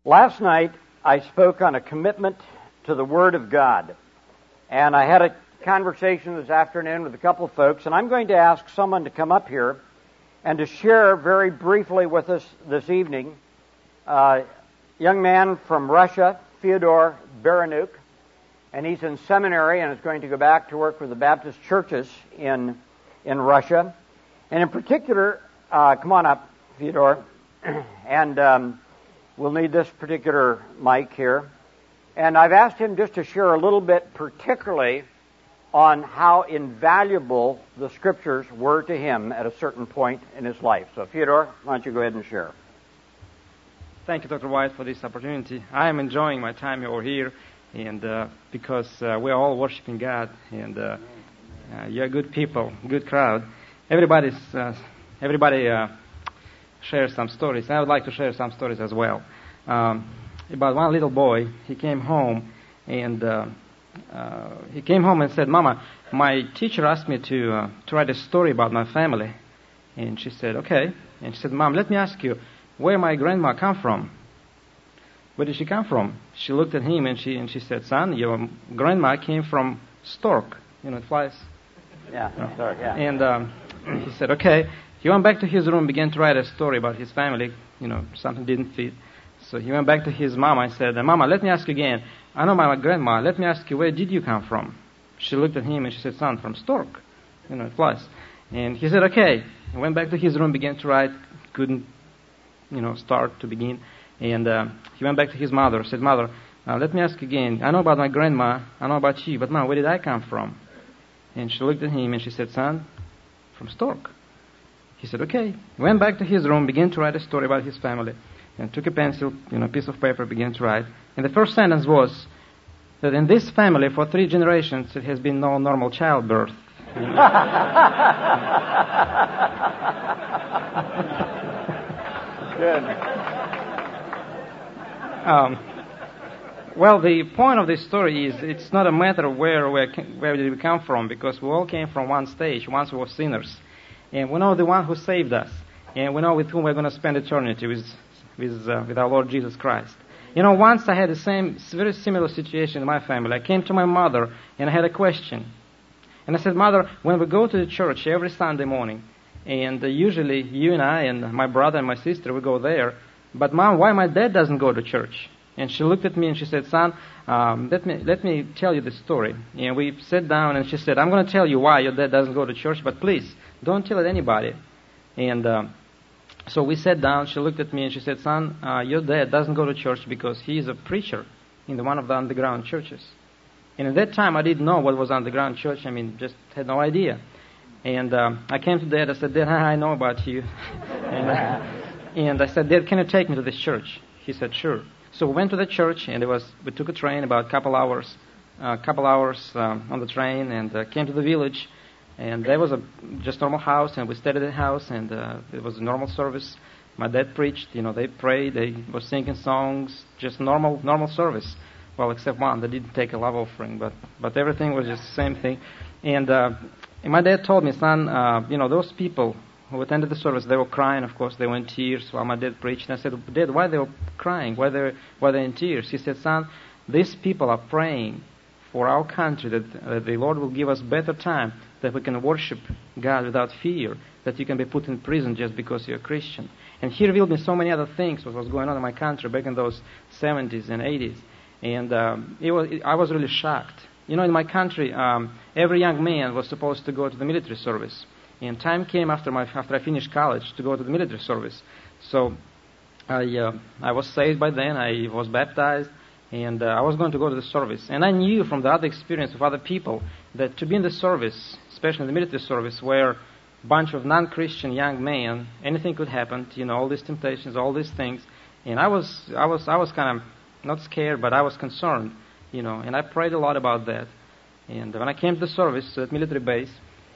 Last night, I spoke on a commitment to the Word of God. And I had a conversation this afternoon with a couple of folks, and I'm going to ask someone to come up here and to share very briefly with us this evening a young man from Russia, Fyodor Berenuk, and he's in seminary and is going to go back to work with the Baptist churches in Russia. And in particular, come on up, Fyodor, and we'll need this particular mic here. And I've asked him just to share a little bit particularly on how invaluable the Scriptures were to him at a certain point in his life. So, Fyodor, why don't you go ahead and share? Thank you, Dr. White, for this opportunity. I am enjoying my time over here, and because we're all worshiping God, and you're good people, good crowd. Everybody shares some stories. I would like to share some stories as well. About one little boy, he came home and said, "Mama, my teacher asked me to write a story about my family." And she said, "Okay." And she said, "Mom, let me ask you, where my grandma come from?" "Where did she come from?" She looked at him and she said, "Son, your grandma came from stork." It flies. Yeah, stork, yeah. And he said, "Okay." He went back to his room, began to write a story about his family. Something didn't fit. So he went back to his mama and said, "Mama, let me ask you again. I know my grandma. Let me ask you, where did you come from?" She looked at him and she said, "Son, from stork." It flies. And he said, "Okay." He went back to his room, began to write. Couldn't, start to begin. And he went back to his mother, said, "Mother, let me ask again. I know about my grandma. I know about you. But, Mom, where did I come from?" And she looked at him and she said, "Son, from stork." He said, "Okay." He went back to his room, began to write a story about his family, and took a pencil, a piece of paper, began to write. And the first sentence was that in this family, for 3 generations, there has been no normal childbirth. Good. Well, the point of this story is it's not a matter of where did we come from, because we all came from one stage. Once we were sinners. And we know the one who saved us. And we know with whom we're going to spend eternity, with our Lord Jesus Christ. Once I had the very similar situation in my family. I came to my mother and I had a question. And I said, "Mother, when we go to the church every Sunday morning, and usually you and I and my brother and my sister, we go there, but Mom, why my dad doesn't go to church?" And she looked at me and she said, "Son, let me tell you the story." And we sat down and she said, "I'm going to tell you why your dad doesn't go to church, but please, don't tell it anybody." And so we sat down, she looked at me and she said, "Son, your dad doesn't go to church because he is a preacher in one of the underground churches." And at that time, I didn't know what was underground church. Just had no idea. And I came to Dad, I said, "Dad, I know about you." and I said, "Dad, can you take me to this church?" He said, "Sure." So we went to the church, and we took a train about a couple hours on the train, and came to the village. And there was a just normal house, and we stayed at the house, and it was a normal service. My dad preached, they prayed, they were singing songs, just normal service. Well, except one, they didn't take a love offering, but everything was just the same thing. And my dad told me, "Son, those people who attended the service, they were crying, of course, they were in tears while my dad preached." And I said, "Dad, why they were crying? Why they're in tears?" He said, "Son, these people are praying for our country, that the Lord will give us better time, that we can worship God without fear, that you can be put in prison just because you're a Christian." And he revealed me so many other things, what was going on in my country back in those 70s and 80s. And I was really shocked. In my country, every young man was supposed to go to the military service. And time came after I finished college to go to the military service. So I was saved by then. I was baptized. And I was going to go to the service. And I knew from the other experience of other people that to be in the service, especially in the military service, where a bunch of non-Christian young men, anything could happen, all these temptations, all these things. And I was kind of not scared, but I was concerned, and I prayed a lot about that. And when I came to the service at military base,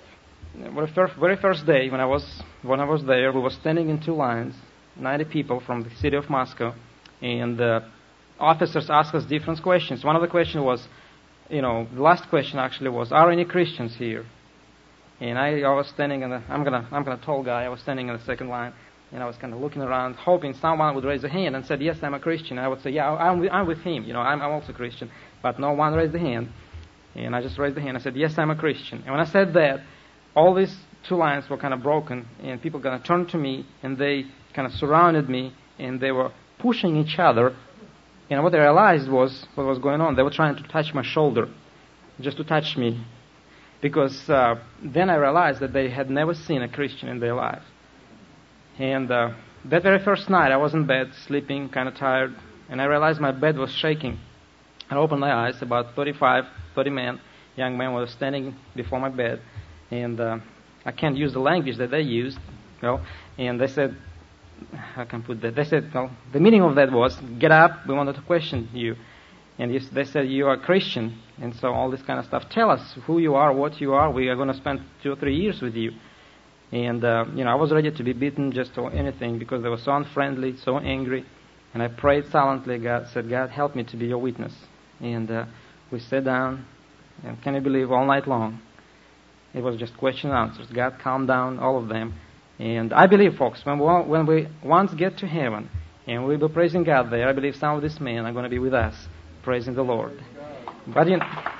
very first day when I was there, we were standing in 2 lines, 90 people from the city of Moscow, and officers asked us different questions. One of the questions was, the last question actually was, "Are any Christians here?" And I was standing I'm gonna tall guy. I was standing in the second line, And I was kind of looking around, hoping someone would raise a hand and said, yes, I'm a Christian. And I would say, yeah, I'm with him. I'm also a Christian. But no one raised a hand. And I just raised the hand. I said, yes, I'm a Christian. And when I said that, all these two lines were kind of broken, and people kind of turned to me, and they kind of surrounded me, and they were pushing each other. And what I realized was what was going on. They were trying to touch my shoulder, just to touch me. Because then I realized that they had never seen a Christian in their lives. And that very first night, I was in bed, sleeping, kind of tired, and I realized my bed was shaking. I opened my eyes. About 30 men, young men, were standing before my bed, and I can't use the language that they used, and they said, how can I put that? They said, the meaning of that was, get up, we wanted to question you. And they said, you are a Christian, and so all this kind of stuff. Tell us who you are, what you are. We are going to spend 2 or 3 years with you. And, I was ready to be beaten just or anything because they were so unfriendly, so angry. And I prayed silently. God said, God, help me to be your witness. And we sat down, and can you believe, all night long. It was just question and answers. God calmed down all of them. And I believe, folks, when we once get to heaven, and we'll be praising God there, I believe some of these men are going to be with us, praising the Lord. But, to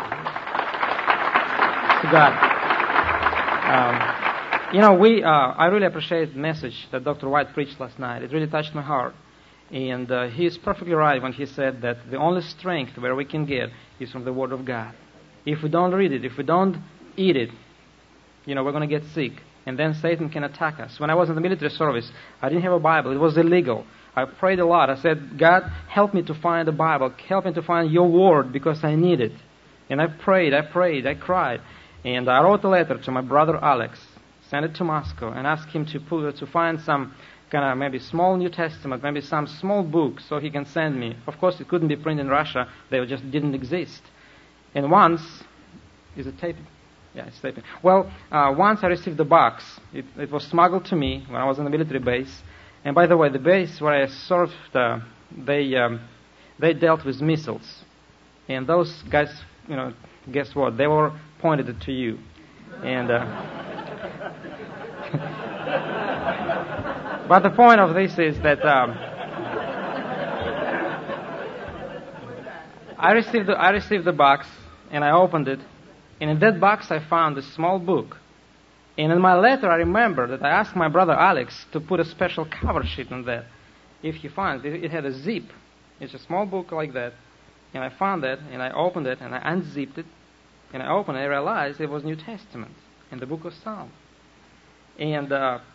God. I really appreciate the message that Dr. White preached last night. It really touched my heart. And he is perfectly right when he said that the only strength where we can get is from the Word of God. If we don't read it, if we don't eat it, we're going to get sick. And then Satan can attack us. When I was in the military service, I didn't have a Bible. It was illegal. I prayed a lot. I said, God, help me to find the Bible. Help me to find your Word because I need it. And I prayed, I cried. And I wrote a letter to my brother Alex, sent it to Moscow, and asked him to find some kind of maybe small New Testament, maybe some small book so he can send me. Of course, it couldn't be printed in Russia. They just didn't exist. And once, is it taping? Yeah, it's taping. Well, once I received the box. It was smuggled to me when I was in the military base. And by the way, the base where I served, they dealt with missiles. And those guys, guess what? They were pointed to you. And but the point of this is that I received the box, and I opened it, and in that box I found a small book. And in my letter I remember that I asked my brother Alex to put a special cover sheet on that. If he finds it had a zip. It's a small book like that. And I found that, and I opened it, and I unzipped it, and I opened it, and I realized it was New Testament in the book of Psalms. And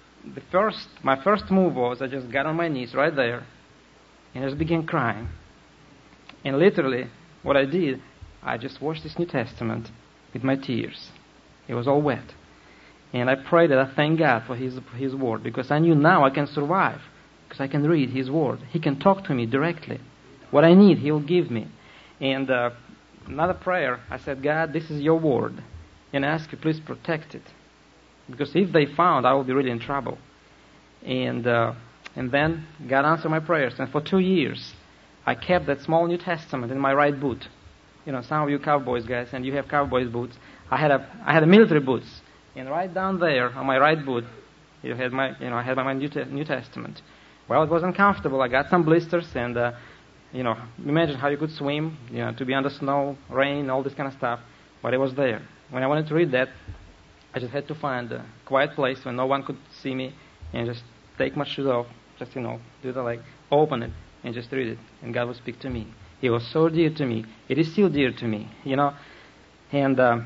my first move was I just got on my knees right there, and I just began crying. And literally, what I did, I just washed this New Testament with my tears. It was all wet. And I prayed that I thank God for His Word, because I knew now I can survive, because I can read His Word. He can talk to me directly. What I need, He will give me. And another prayer, I said, God, this is your Word, and I ask you, please protect it. Because if they found, I will be really in trouble. And then God answered my prayers. And for 2 years, I kept that small New Testament in my right boot. Some of you cowboys guys, and you have cowboys boots. I had a military boots, and right down there on my right boot, I had my New Testament. Well, it was uncomfortable. I got some blisters, and imagine how you could swim, to be under snow, rain, all this kind of stuff. But it was there. When I wanted to read that, I just had to find a quiet place where no one could see me, and just take my shoes off, just do the leg, open it, and just read it, and God would speak to me. It was so dear to me. It is still dear to me, And I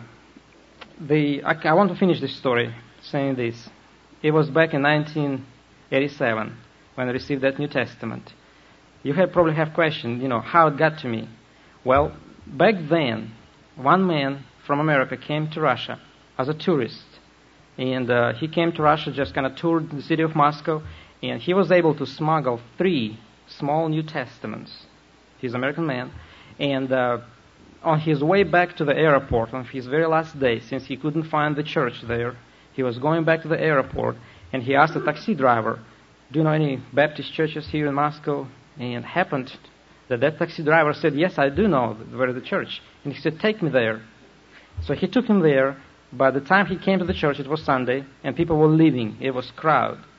want to finish this story saying this. It was back in 1987 when I received that New Testament. You probably have questioned, how it got to me. Well, back then, one man from America came to Russia as a tourist. And he came to Russia, just kind of toured the city of Moscow, and he was able to smuggle 3 small New Testaments. He's an American man. And on his way back to the airport, on his very last day, since he couldn't find the church there, he was going back to the airport, and he asked the taxi driver, do you know any Baptist churches here in Moscow? And it happened that taxi driver said, yes, I do know where is the church. And he said, take me there. So he took him there. By the time he came to the church, it was Sunday, and people were leaving. It was crowd.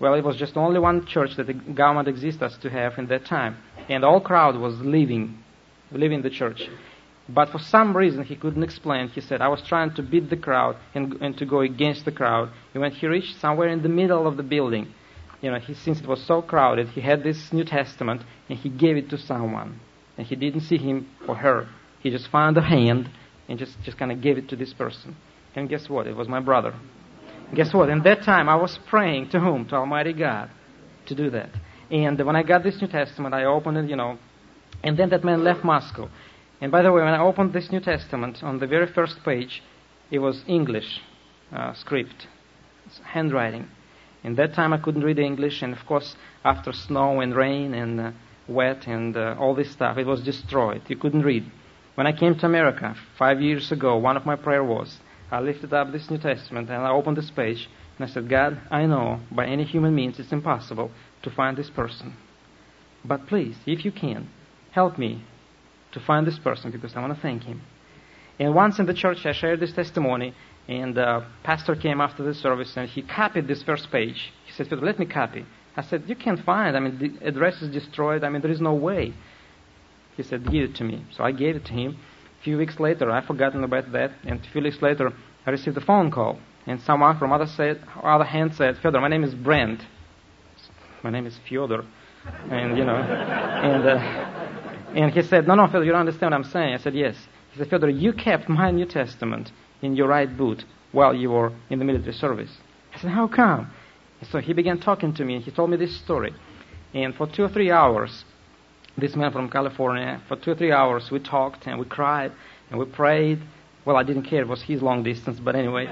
Well, it was just only one church that the government existed to have in that time. And the whole crowd was leaving the church. But for some reason he couldn't explain. He said, I was trying to beat the crowd and to go against the crowd. And when he reached somewhere in the middle of the building, since it was so crowded, he had this New Testament and he gave it to someone. And he didn't see him or her. He just found a hand and just kind of gave it to this person. And guess what? It was my brother. Guess what? In that time, I was praying to whom? To Almighty God to do that. And when I got this New Testament, I opened it, and then that man left Moscow. And by the way, when I opened this New Testament, on the very first page, it was English script, handwriting. In that time, I couldn't read English, and of course, after snow and rain and wet and all this stuff, it was destroyed. You couldn't read. When I came to America 5 years ago, one of my prayer was, I lifted up this New Testament and I opened this page and I said, God, I know by any human means it's impossible to find this person. But please, if you can, help me to find this person because I want to thank him. And once in the church I shared this testimony and the pastor came after the service and he copied this first page. He said, let me copy. I said, you can't find. The address is destroyed. there is no way. He said, give it to me. So I gave it to him. A few weeks later, I forgotten about that, and a few weeks later, I received a phone call, and someone from other hand said, Fyodor, my name is Brent. My name is Fyodor. And, and he said, no, Fyodor, you don't understand what I'm saying. I said, yes. He said, Fyodor, you kept my New Testament in your right boot while you were in the military service. I said, how come? And so he began talking to me, and he told me this story. And for 2 or 3 hours, this man from California, for 2 or 3 hours, we talked and we cried and we prayed. Well, I didn't care. It was his long distance, but anyway.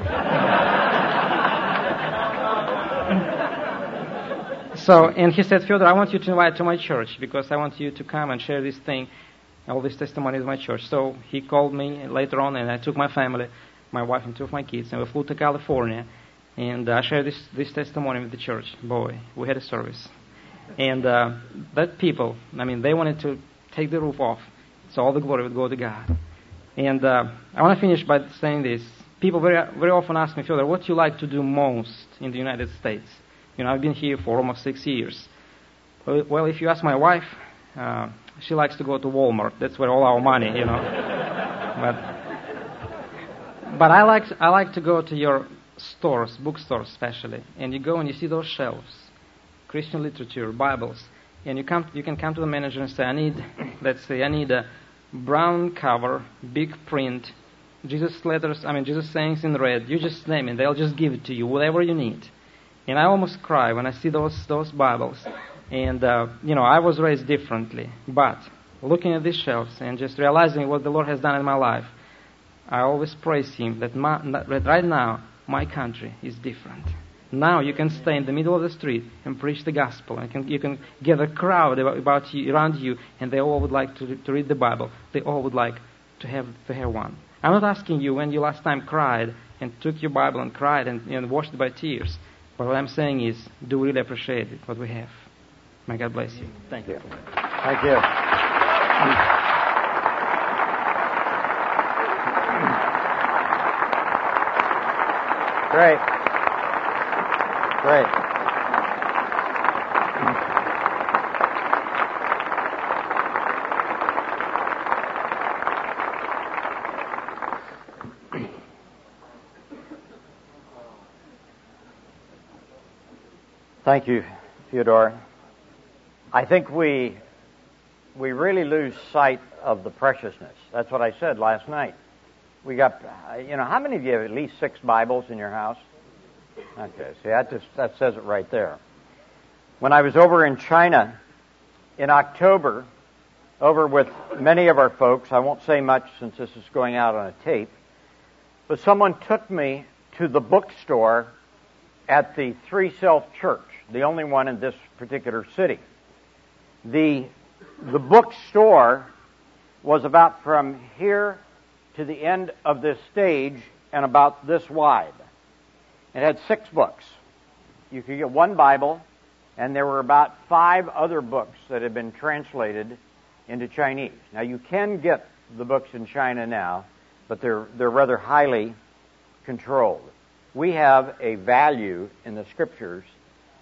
And he said, Fyodor, I want you to invite to my church because I want you to come and share this thing, all this testimony with my church. So he called me later on, and I took my family, my wife and 2 of my kids, and we flew to California. And I shared this testimony with the church. Boy, we had a service. And that people, they wanted to take the roof off so all the glory would go to God. And I want to finish by saying this. People very, very often ask me, Fyodor, what do you like to do most in the United States? I've been here for almost 6 years. Well, if you ask my wife, she likes to go to Walmart. That's where all our money, But I like to go to your stores, bookstores especially, and you go and you see those shelves, Christian literature, Bibles, and you can come to the manager and say, I need a brown cover, big print, Jesus letters, Jesus sayings in red. You just name it, they'll just give it to you, whatever you need. And I almost cry when I see those Bibles. And I was raised differently, but looking at these shelves and just realizing what the Lord has done in my life, I always praise Him that right now my country is different. Now you can stay in the middle of the street and preach the gospel, and you can get a crowd around you, and they all would like to read the Bible. They all would like to have one. I'm not asking you when you last time cried and took your Bible and cried and washed it by tears. But what I'm saying is, do really appreciate it, what we have. May God bless you. Thank you. Thank you. Great. Thank you, Fyodor. I think we really lose sight of the preciousness. That's what I said last night. We got, how many of you have at least 6 Bibles in your house? Okay, see, that says it right there. When I was over in China in October, over with many of our folks, I won't say much since this is going out on a tape, but someone took me to the bookstore at the Three Self Church, the only one in this particular city. The bookstore was about from here to the end of this stage and about this wide. It had 6 books. You could get 1 Bible, and there were about 5 other books that had been translated into Chinese. Now, you can get the books in China now, but they're rather highly controlled. We have a value in the Scriptures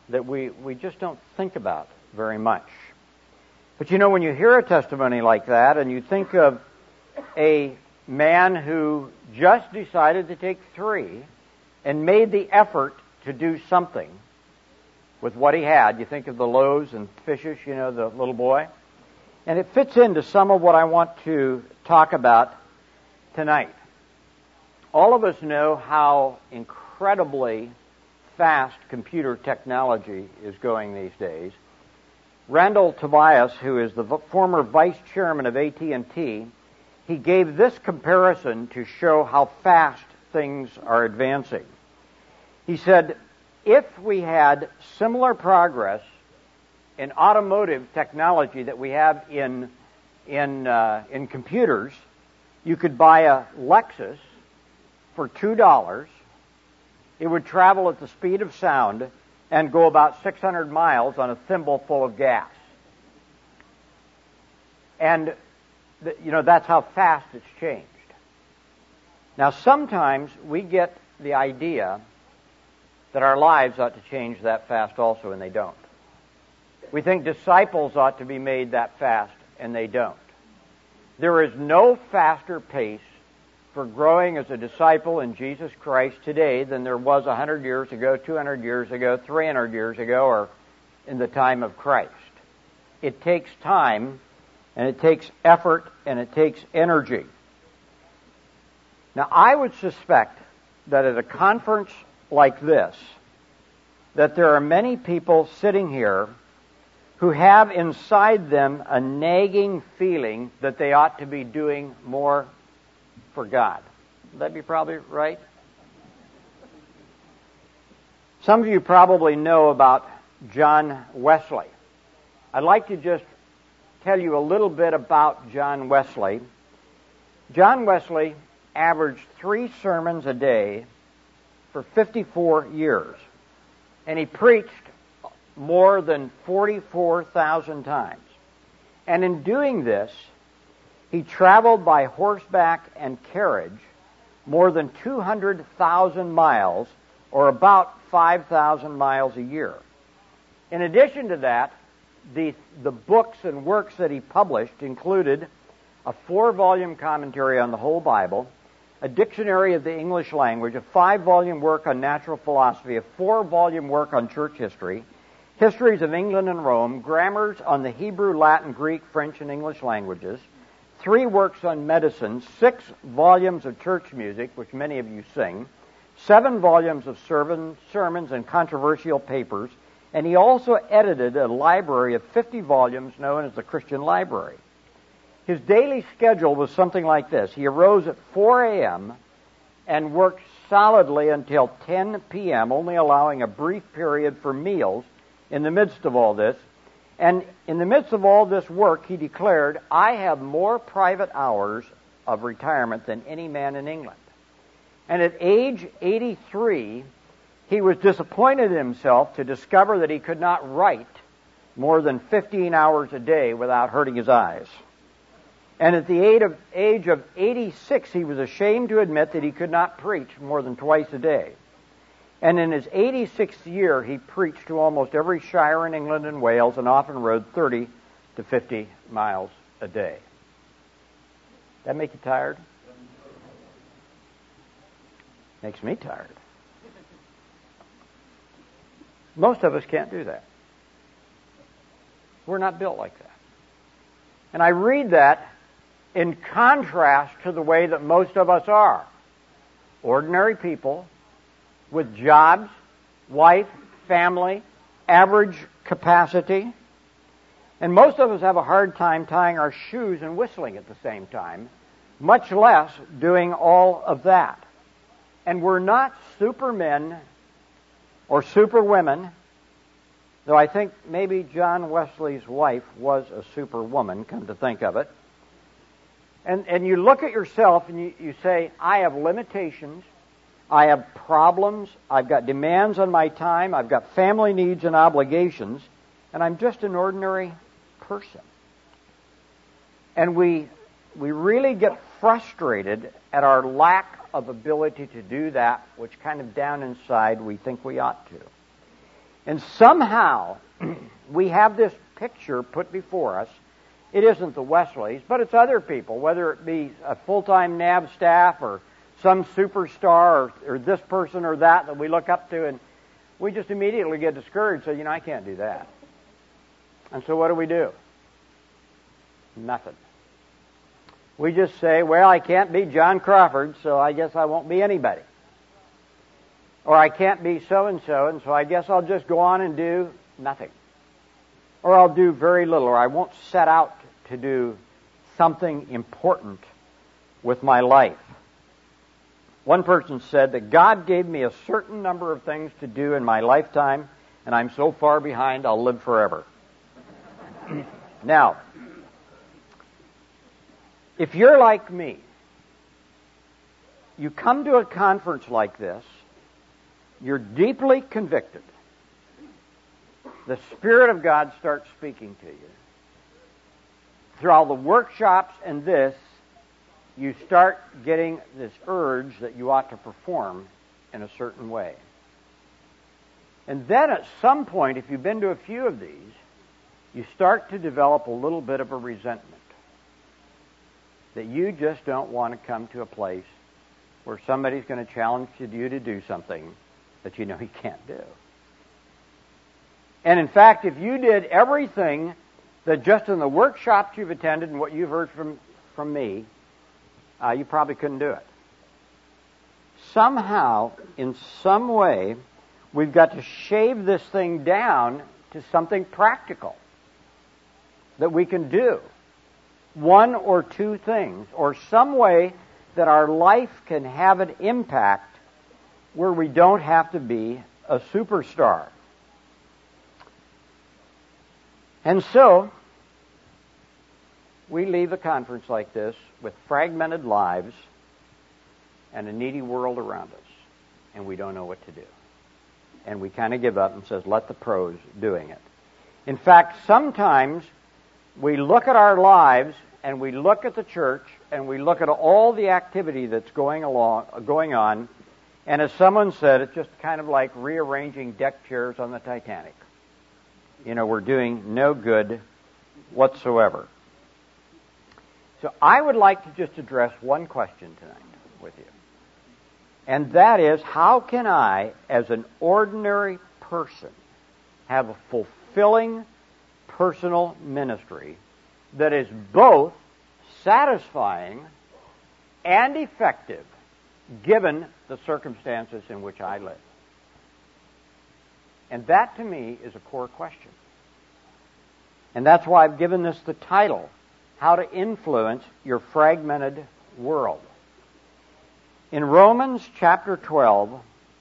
that we just don't think about very much. But you know, when you hear a testimony like that and you think of a man who just decided to take 3 and made the effort to do something with what he had, you think of the loaves and fishes, you know, the little boy. And it fits into some of what I want to talk about tonight. All of us know how incredibly fast computer technology is going these days. Randall Tobias, who is the former vice chairman of AT&T, he gave this comparison to show how fast things are advancing. He said, if we had similar progress in automotive technology that we have in computers, you could buy a Lexus for $2. It would travel at the speed of sound and go about 600 miles on a thimble full of gas. And, you know, that's how fast it's changed. Now, sometimes we get the idea that our lives ought to change that fast also, and they don't. We think disciples ought to be made that fast, and they don't. There is no faster pace for growing as a disciple in Jesus Christ today than there was 100 years ago, 200 years ago, 300 years ago, or in the time of Christ. It takes time, and it takes effort, and it takes energy. Now, I would suspect that at a conference like this, that there are many people sitting here who have inside them a nagging feeling that they ought to be doing more for God. Would that be probably right? Some of you probably know about John Wesley. I'd like to just tell you a little bit about John Wesley. John Wesley averaged 3 sermons a day for 54 years, and he preached more than 44,000 times. And in doing this, he traveled by horseback and carriage more than 200,000 miles, or about 5,000 miles a year. In addition to that, the books and works that he published included a 4-volume commentary on the whole Bible, a dictionary of the English language, a 5-volume work on natural philosophy, a 4-volume work on church history, histories of England and Rome, grammars on the Hebrew, Latin, Greek, French, and English languages, 3 works on medicine, 6 volumes of church music, which many of you sing, 7 volumes of sermons and controversial papers, and he also edited a library of 50 volumes known as the Christian Library. His daily schedule was something like this. He arose at 4 a.m. and worked solidly until 10 p.m., only allowing a brief period for meals in the midst of all this. And in the midst of all this work, he declared, I have more private hours of retirement than any man in England. And at age 83, he was disappointed in himself to discover that he could not write more than 15 hours a day without hurting his eyes. And at the age of 86, he was ashamed to admit that he could not preach more than twice a day. And in his 86th year, he preached to almost every shire in England and Wales and often rode 30 to 50 miles a day. That make you tired? Makes me tired. Most of us can't do that. We're not built like that. And I read that in contrast to the way that most of us are. Ordinary people with jobs, wife, family, average capacity. And most of us have a hard time tying our shoes and whistling at the same time, much less doing all of that. And we're not supermen or superwomen, though I think maybe John Wesley's wife was a superwoman, come to think of it. And you look at yourself and you say, I have limitations, I have problems, I've got demands on my time, I've got family needs and obligations, and I'm just an ordinary person. And we really get frustrated at our lack of ability to do that which kind of down inside we think we ought to. And somehow we have this picture put before us. It isn't the Wesleys, but it's other people, whether it be a full-time NAB staff or some superstar or this person or that we look up to, and we just immediately get discouraged. So, I can't do that. And so what do? Nothing. We just say, well, I can't be John Crawford, so I guess I won't be anybody. Or I can't be so-and-so, and so I guess I'll just go on and do nothing. Or I'll do very little, or I won't set out to do something important with my life. One person said that God gave me a certain number of things to do in my lifetime, and I'm so far behind I'll live forever. Now, if you're like me, you come to a conference like this, you're deeply convicted. The Spirit of God starts speaking to you. Through all the workshops and this, you start getting this urge that you ought to perform in a certain way. And then at some point, if you've been to a few of these, you start to develop a little bit of a resentment that you just don't want to come to a place where somebody's going to challenge you to do something that you know you can't do. And in fact, if you did everything that just in the workshops you've attended and what you've heard from me, you probably couldn't do it. Somehow, in some way, we've got to shave this thing down to something practical that we can do. One or two things, or some way that our life can have an impact where we don't have to be a superstar. And so, we leave a conference like this with fragmented lives and a needy world around us, and we don't know what to do. And we kind of give up and says, let the pros doing it. In fact, sometimes we look at our lives and we look at the church and we look at all the activity that's going on, and as someone said, it's just kind of like rearranging deck chairs on the Titanic. We're doing no good whatsoever. So I would like to just address one question tonight with you. And that is, how can I, as an ordinary person, have a fulfilling personal ministry that is both satisfying and effective given the circumstances in which I live? And that, to me, is a core question. And that's why I've given this the title, How to Influence Your Fragmented World. In Romans chapter 12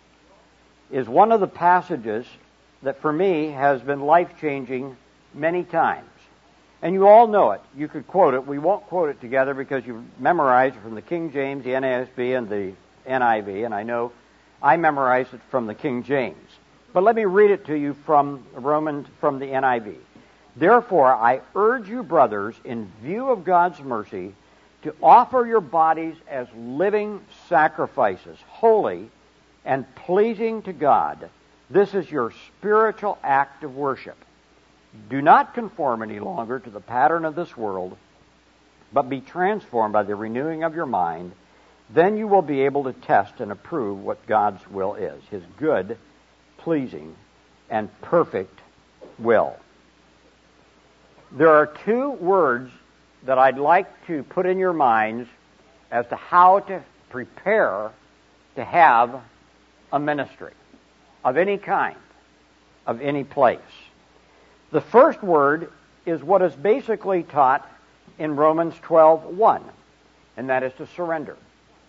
is one of the passages that for me has been life-changing many times. And you all know it. You could quote it. We won't quote it together because you've memorized it from the King James, the NASB, and the NIV, and I know I memorized it from the King James. But let me read it to you from Romans, from the NIV. Therefore, I urge you, brothers, in view of God's mercy, to offer your bodies as living sacrifices, holy and pleasing to God. This is your spiritual act of worship. Do not conform any longer to the pattern of this world, but be transformed by the renewing of your mind. Then you will be able to test and approve what God's will is, His good, pleasing, and perfect will. There are two words that I'd like to put in your minds as to how to prepare to have a ministry of any kind, of any place. The first word is what is basically taught in Romans 12:1, and that is to surrender,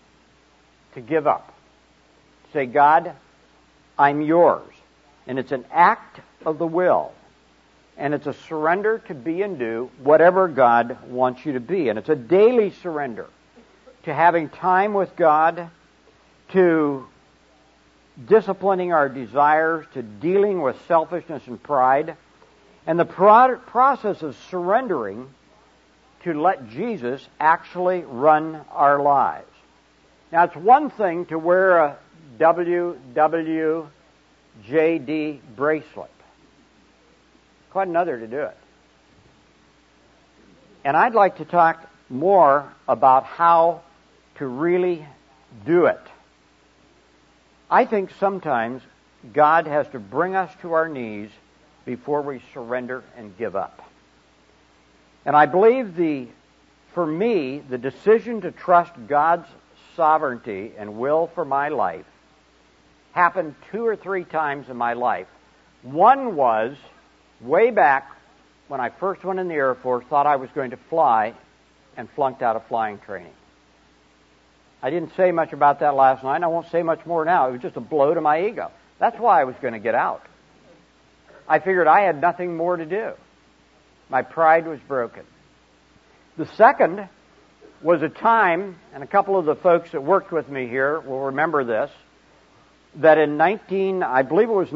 to give up. Say, God, I'm yours. And it's an act of the will. And it's a surrender to be and do whatever God wants you to be. And it's a daily surrender to having time with God, to disciplining our desires, to dealing with selfishness and pride, and the process of surrendering to let Jesus actually run our lives. Now, it's one thing to wear a WWJD J.D. Bracelet. Quite another to do it. And I'd like to talk more about how to really do it. I think sometimes God has to bring us to our knees before we surrender and give up. And I believe for me, the decision to trust God's sovereignty and will for my life happened 2 or 3 times in my life. One was way back when I first went in the Air Force, thought I was going to fly, and flunked out of flying training. I didn't say much about that last night, and I won't say much more now. It was just a blow to my ego. That's why I was going to get out. I figured I had nothing more to do. My pride was broken. The second was a time, and a couple of the folks that worked with me here will remember this, that in I believe it was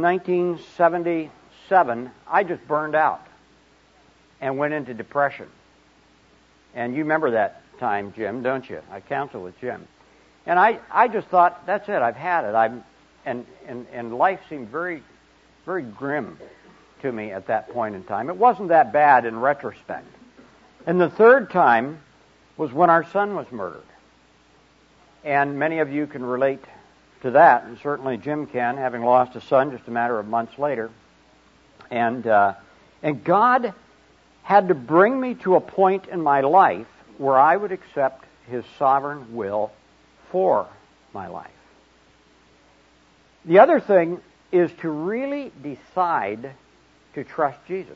1977, I just burned out and went into depression. And you remember that time, Jim, don't you? I counseled with Jim. And I just thought, that's it, I've had it. And life seemed very, very grim to me at that point in time. It wasn't that bad in retrospect. And the third time was when our son was murdered. And many of you can relate to that, and certainly Jim can, having lost a son just a matter of months later. And God had to bring me to a point in my life where I would accept His sovereign will for my life. The other thing is to really decide to trust Jesus.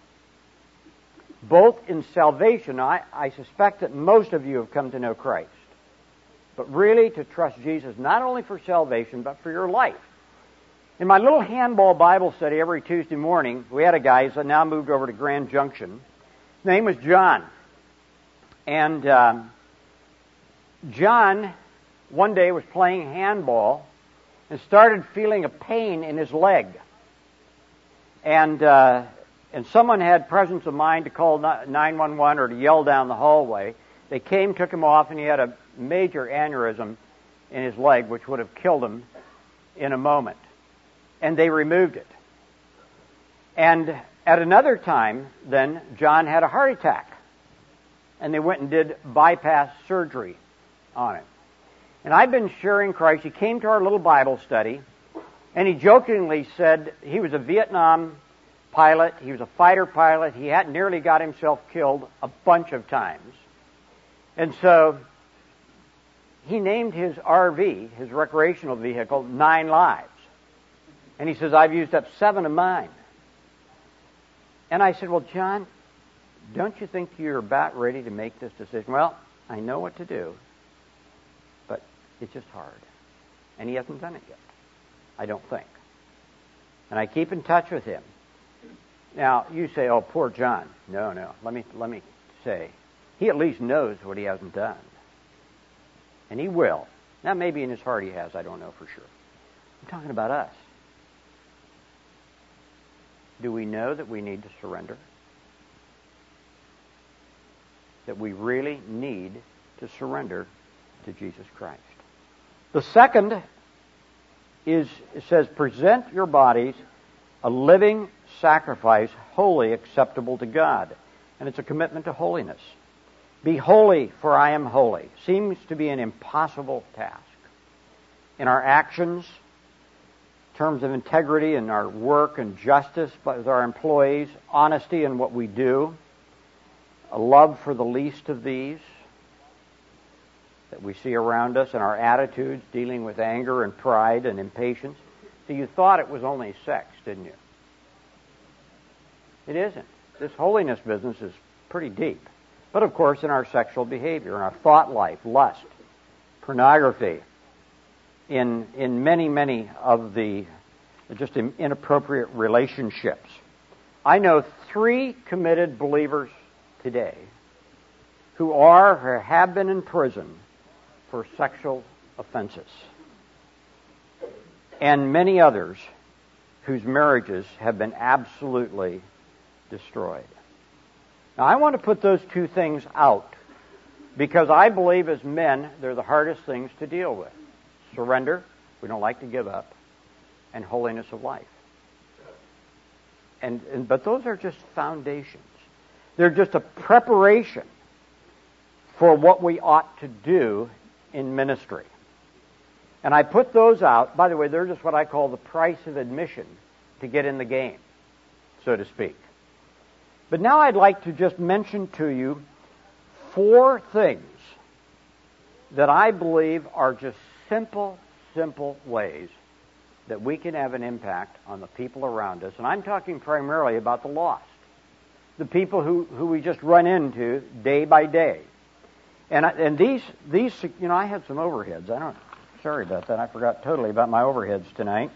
Both in salvation, I suspect that most of you have come to know Christ, but really to trust Jesus not only for salvation, but for your life. In my little handball Bible study every Tuesday morning, we had a guy who's now moved over to Grand Junction. His name was John. And John, one day, was playing handball and started feeling a pain in his leg. And someone had presence of mind to call 911 or to yell down the hallway. They came, took him off, and he had a major aneurysm in his leg, which would have killed him in a moment. And they removed it. And at another time, then, John had a heart attack. And they went and did bypass surgery on him. And I've been sharing Christ. He came to our little Bible study, and he jokingly said he was a Vietnam pilot. He was a fighter pilot. He had nearly got himself killed a bunch of times. And so he named his RV, his recreational vehicle, 9 Lives. And he says, I've used up 7 of mine. And I said, well, John, don't you think you're about ready to make this decision? Well, I know what to do, but it's just hard. And he hasn't done it yet, I don't think. And I keep in touch with him. Now, you say, oh, poor John. No. Let me say, he at least knows what he hasn't done. And he will. Now, maybe in his heart he has. I don't know for sure. I'm talking about us. Do we know that we need to surrender? That we really need to surrender to Jesus Christ. The second is, it says, present your bodies a living sacrifice, wholly acceptable to God. And it's a commitment to holiness. Be holy, for I am holy. Seems to be an impossible task. In our actions, in terms of integrity in our work and justice with our employees, honesty in what we do, a love for the least of these that we see around us, and our attitudes dealing with anger and pride and impatience. So you thought it was only sex, didn't you? It isn't. This holiness business is pretty deep. But of course, in our sexual behavior, in our thought life, lust, pornography, in many of the just inappropriate relationships. I know 3 committed believers today who are or have been in prison for sexual offenses. And many others whose marriages have been absolutely destroyed. Now, I want to put those 2 things out because I believe as men, they're the hardest things to deal with. Surrender, we don't like to give up, and holiness of life. But those are just foundations. They're just a preparation for what we ought to do in ministry. And I put those out. By the way, they're just what I call the price of admission to get in the game, so to speak. But now I'd like to just mention to you 4 things that I believe are just simple ways that we can have an impact on the people around us. And I'm talking primarily about the lost, the people who we just run into day by day. And these, I had some overheads. Sorry about that. I forgot totally about my overheads tonight.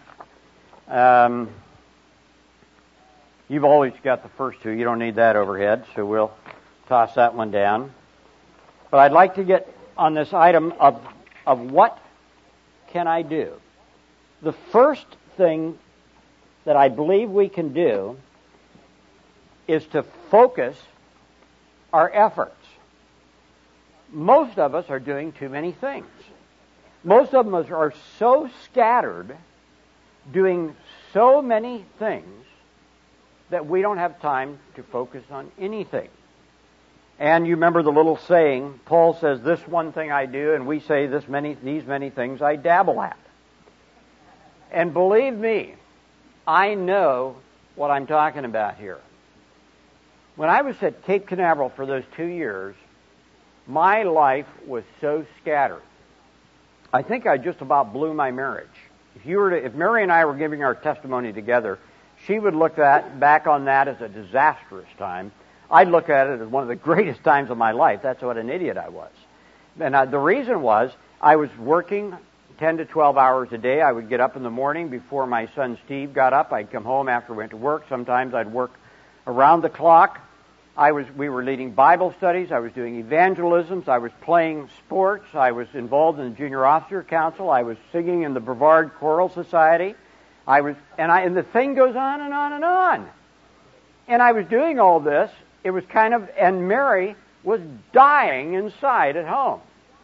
You've always got the first 2. You don't need that overhead, so we'll toss that one down. But I'd like to get on this item of what can I do? The first thing that I believe we can do is to focus our efforts. Most of us are doing too many things. Most of us are so scattered, doing so many things, that we don't have time to focus on anything. And you remember the little saying, Paul says, this one thing I do, and we say these many things I dabble at. And believe me, I know what I'm talking about here. When I was at Cape Canaveral for those 2 years, my life was so scattered. I think I just about blew my marriage. If Mary and I were giving our testimony together, she would look back on that as a disastrous time. I'd look at it as one of the greatest times of my life. That's what an idiot I was. And the reason was I was working 10 to 12 hours a day. I would get up in the morning before my son Steve got up. I'd come home after we went to work. Sometimes I'd work around the clock. We were leading Bible studies. I was doing evangelisms. I was playing sports. I was involved in the Junior Officer Council. I was singing in the Brevard Choral Society. And the thing goes on and on and on. And I was doing all this. It was and Mary was dying inside at home.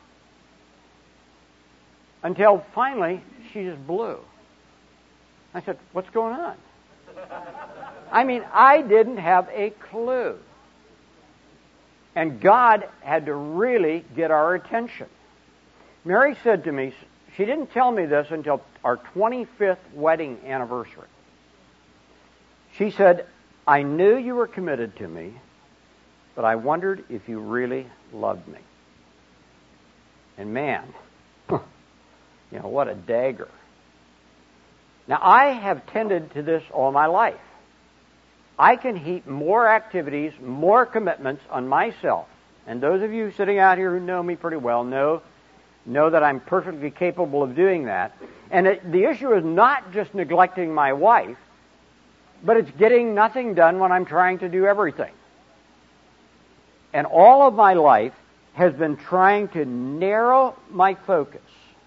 Until finally, she just blew. I said, what's going on? I didn't have a clue. And God had to really get our attention. Mary said to me, she didn't tell me this until our 25th wedding anniversary. She said, I knew you were committed to me, but I wondered if you really loved me. And man, what a dagger. Now, I have tended to this all my life. I can heap more activities, more commitments on myself. And those of you sitting out here who know me pretty well know that I'm perfectly capable of doing that. And the issue is not just neglecting my wife, but it's getting nothing done when I'm trying to do everything. And all of my life has been trying to narrow my focus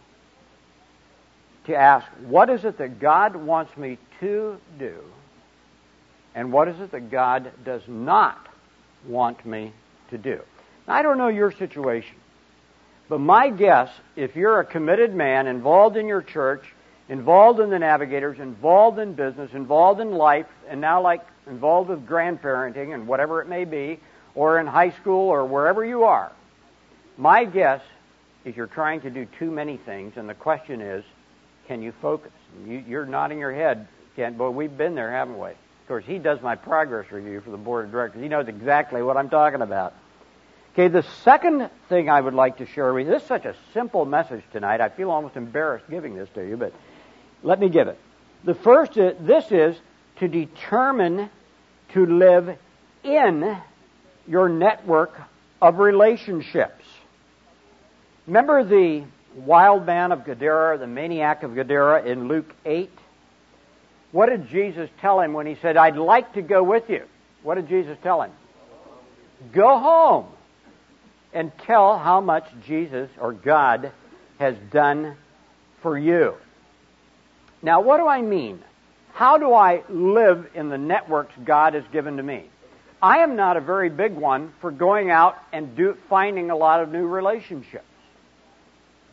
to ask, what is it that God wants me to do? And what is it that God does not want me to do? Now, I don't know your situation, but my guess, if you're a committed man involved in your church, involved in the Navigators, involved in business, involved in life, and now involved with grandparenting and whatever it may be, or in high school or wherever you are, my guess is you're trying to do too many things, and the question is, can you focus? You're nodding your head, Ken. Boy, we've been there, haven't we? Of course, he does my progress review for the board of directors. He knows exactly what I'm talking about. Okay, the second thing I would like to share with you, this is such a simple message tonight. I feel almost embarrassed giving this to you, but let me give it. The first, this is to determine to live in your network of relationships. Remember the wild man of Gadara, the maniac of Gadara in Luke 8? What did Jesus tell him when he said, I'd like to go with you? What did Jesus tell him? Go home and tell how much Jesus or God has done for you. Now, what do I mean? How do I live in the networks God has given to me? I am not a very big one for going out and finding a lot of new relationships.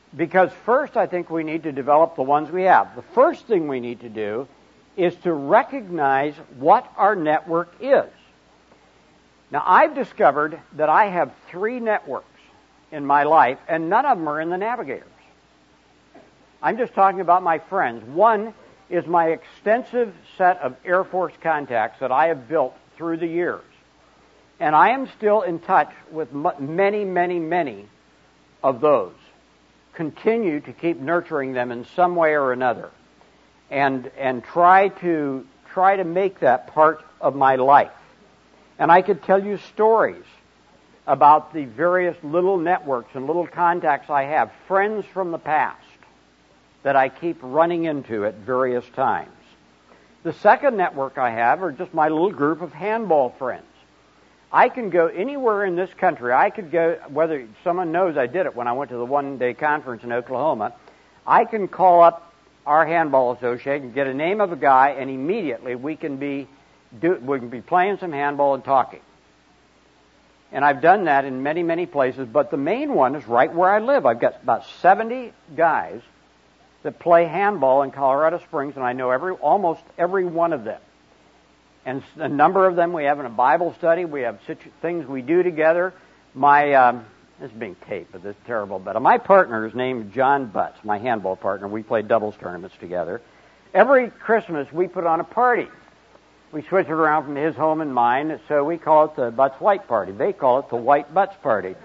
Because first, I think we need to develop the ones we have. The first thing we need to do is to recognize what our network is. Now, I've discovered that I have 3 networks in my life, and none of them are in the Navigators. I'm just talking about my friends. One is my extensive set of Air Force contacts that I have built through the years. And I am still in touch with many, many, many of those. Continue to keep nurturing them in some way or another. And try to make that part of my life. And I could tell you stories about the various little networks and little contacts I have, friends from the past that I keep running into at various times. The second network I have are just my little group of handball friends. I can go anywhere in this country. I could go, whether someone knows I did it when I went to the one-day conference in Oklahoma, I can call up our handball association, get a name of a guy, and immediately we can be playing some handball and talking. And I've done that in many, many places, but the main one is right where I live. I've got about 70 guys that play handball in Colorado Springs, and I know almost every one of them. And a number of them we have in a Bible study. We have things we do together. This is being taped, but this is terrible. But my partner is named John Butts, my handball partner. We play doubles tournaments together. Every Christmas we put on a party. We switch it around from his home and mine, so we call it the Butts White Party. They call it the White Butts Party.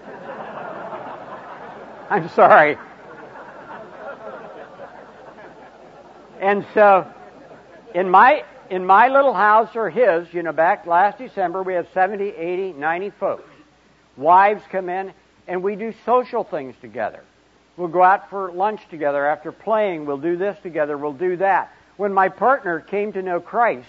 I'm sorry. And so, in my little house or his, back last December, we have 70, 80, 90 folks. Wives come in, and we do social things together. We'll go out for lunch together after playing. We'll do this together. We'll do that. When my partner came to know Christ,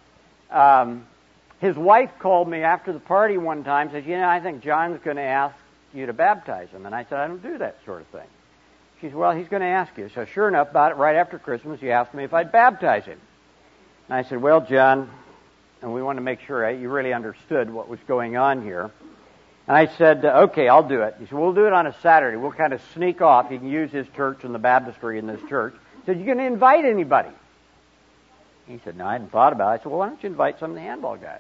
his wife called me after the party one time and said, I think John's going to ask you to baptize him. And I said, I don't do that sort of thing. She said, well, he's going to ask you. So sure enough, about it right after Christmas, he asked me if I'd baptize him. And I said, well, John, and we want to make sure you really understood what was going on here. And I said, okay, I'll do it. He said, we'll do it on a Saturday. We'll kind of sneak off. He can use his church and the baptistry in this church. He said, you going to invite anybody? He said, no, I hadn't thought about it. I said, well, why don't you invite some of the handball guys?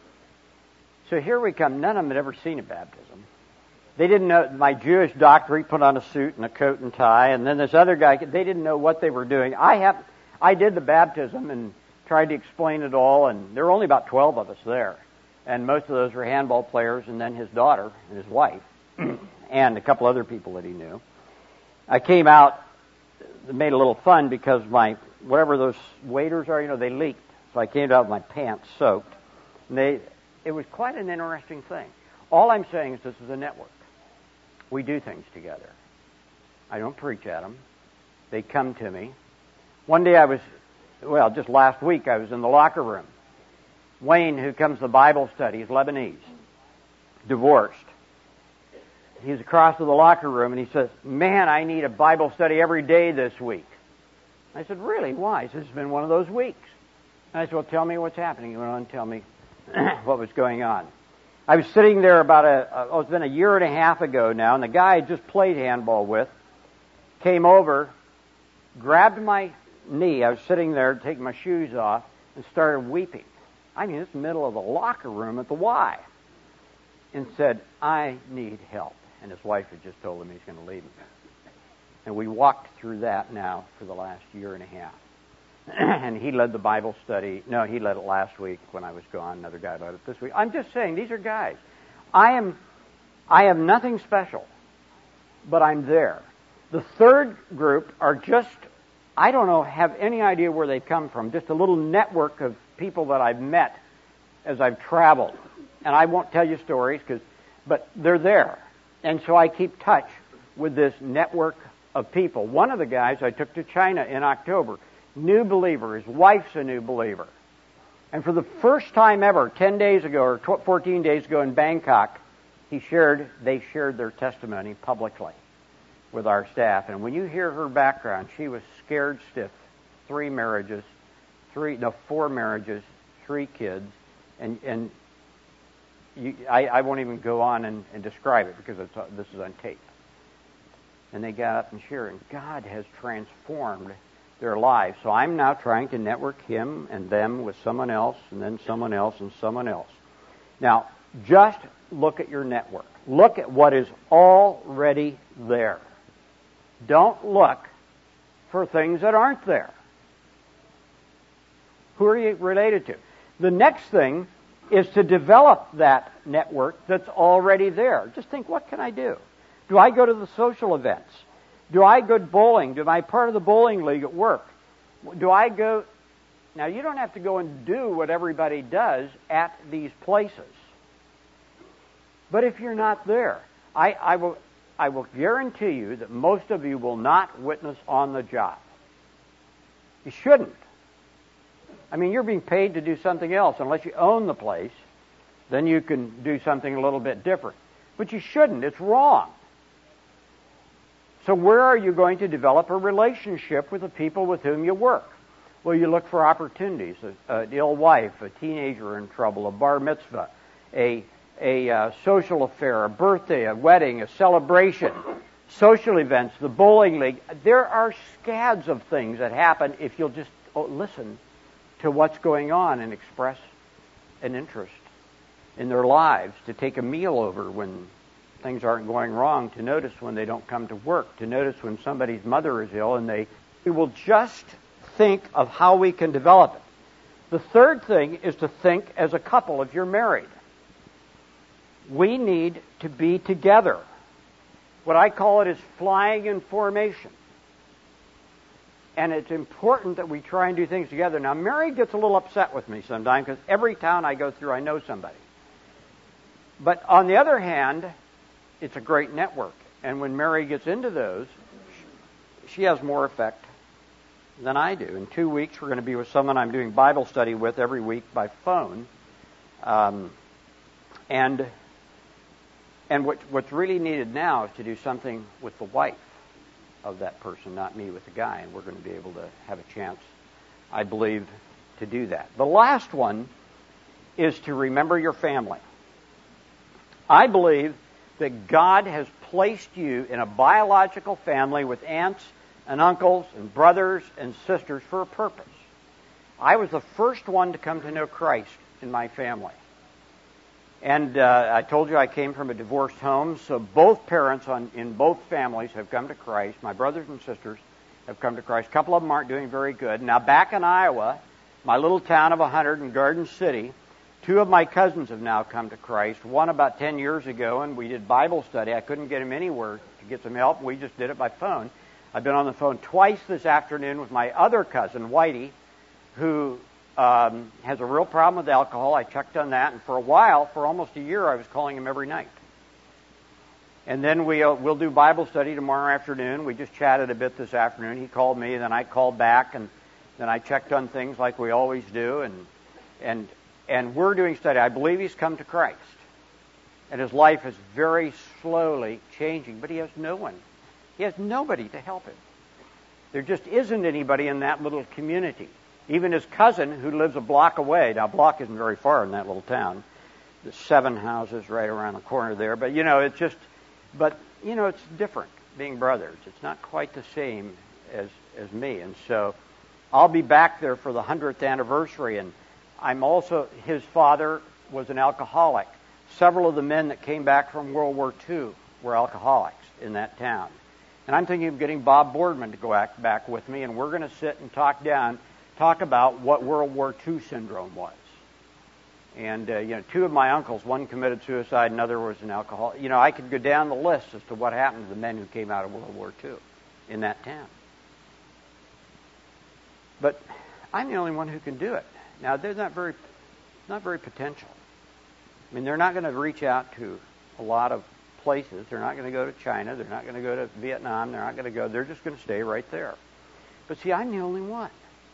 So here we come. None of them had ever seen a baptism. They didn't know. My Jewish doctor, he put on a suit and a coat and tie. And then this other guy, they didn't know what they were doing. I did the baptism and tried to explain it all. And there were only about 12 of us there. And most of those were handball players, and then his daughter and his wife, and a couple other people that he knew. I came out, made a little fun because whatever those waders are, they leaked. So I came out with my pants soaked. And it was quite an interesting thing. All I'm saying is this is a network. We do things together. I don't preach at them. They come to me. One day just last week, I was in the locker room. Wayne, who comes to Bible study, is Lebanese, divorced. He's across to the locker room, and he says, man, I need a Bible study every day this week. I said, really? Why? He says, it's been one of those weeks. And I said, well, tell me what's happening. He went on and tell me what was going on. I was sitting there it's been a year and a half ago now, and the guy I just played handball with came over, grabbed my knee. I was sitting there taking my shoes off and started weeping. I mean, it's the middle of the locker room at the Y. And said, I need help. And his wife had just told him he's going to leave him. And we walked through that now for the last year and a half. And he led the Bible study. No, he led it last week when I was gone. Another guy led it this week. I'm just saying, these are guys. I have nothing special, but I'm there. The third group are just, I don't know, have any idea where they come from. Just a little network of people that I've met as I've traveled. And I won't tell you stories, but they're there. And so I keep touch with this network of people. One of the guys I took to China in October, new believer. His wife's a new believer. And for the first time ever, 10 days ago or 14 days ago in Bangkok, they shared their testimony publicly with our staff. And when you hear her background, she was scared stiff. 4 marriages, 3 kids, and I won't even go on and describe it because this is on tape. And they got up and shared, and God has transformed their lives. So I'm now trying to network him and them with someone else, and then someone else, and someone else. Now, just look at your network. Look at what is already there. Don't look for things that aren't there. Who are you related to? The next thing is to develop that network that's already there. Just think, what can I do? Do I go to the social events? Do I go bowling? Am I part of the bowling league at work? Do I go... Now, you don't have to go and do what everybody does at these places. But if you're not there, I will guarantee you that most of you will not witness on the job. You shouldn't. I mean, you're being paid to do something else. Unless you own the place, then you can do something a little bit different. But you shouldn't. It's wrong. So where are you going to develop a relationship with the people with whom you work? Well, you look for opportunities. An ill wife, a teenager in trouble, a bar mitzvah, a social affair, a birthday, a wedding, a celebration, social events, the bowling league. There are scads of things that happen if you'll just listen to what's going on and express an interest in their lives, to take a meal over when things aren't going wrong, to notice when they don't come to work, to notice when somebody's mother is ill, and we will just think of how we can develop it. The third thing is to think as a couple if you're married. We need to be together. What I call it is flying in formation. And it's important that we try and do things together. Now, Mary gets a little upset with me sometimes because every town I go through, I know somebody. But on the other hand, it's a great network. And when Mary gets into those, she has more effect than I do. In 2 weeks, we're going to be with someone I'm doing Bible study with every week by phone. And what's really needed now is to do something with the wife of that person, not me with the guy. And we're going to be able to have a chance, I believe, to do that. The last one is to remember your family. I believe that God has placed you in a biological family with aunts and uncles and brothers and sisters for a purpose. I was the first one to come to know Christ in my family. And I told you I came from a divorced home, so both parents in both families have come to Christ. My brothers and sisters have come to Christ. A couple of them aren't doing very good. Now, back in Iowa, my little town of 100 in Garden City, 2 of my cousins have now come to Christ. One about 10 years ago, and we did Bible study. I couldn't get him anywhere to get some help. We just did it by phone. I've been on the phone twice this afternoon with my other cousin, Whitey, who has a real problem with alcohol. I checked on that, and for a while, for almost a year, I was calling him every night. And then we'll do Bible study tomorrow afternoon. We just chatted a bit this afternoon. He called me, then I called back, and then I checked on things like we always do, and we're doing study. I believe he's come to Christ. And his life is very slowly changing, but he has no one. He has nobody to help him. There just isn't anybody in that little community. Even his cousin, who lives a block away, now a block isn't very far in that little town. There's 7 houses right around the corner there. But, it's different being brothers. It's not quite the same as me. And so I'll be back there for the 100th anniversary, and I'm also, his father was an alcoholic. Several of the men that came back from World War II were alcoholics in that town. And I'm thinking of getting Bob Boardman to go back with me, and we're going to sit and talk about what World War II syndrome was. And, 2 of my uncles, one committed suicide, another was an alcoholic. I could go down the list as to what happened to the men who came out of World War II in that town. But I'm the only one who can do it. Now, they're not very potential. I mean, they're not going to reach out to a lot of places. They're not going to go to China. They're not going to go to Vietnam. They're just going to stay right there. But see, I'm the only one.